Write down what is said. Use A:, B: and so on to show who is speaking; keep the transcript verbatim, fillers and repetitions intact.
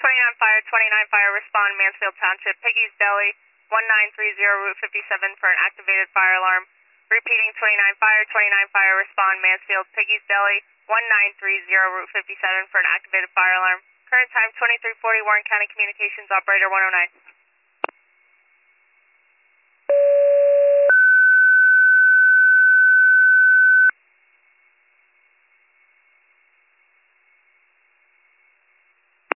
A: twenty-nine Fire, twenty-nine Fire, respond Mansfield Township, Piggy's Deli, one nine three zero Route fifty-seven for an activated fire alarm. Repeating twenty-nine Fire, twenty-nine Fire, respond Mansfield, Piggy's Deli, one nine three zero Route fifty-seven for an activated fire alarm. Current time twenty-three forty, Warren County Communications, operator one oh nine.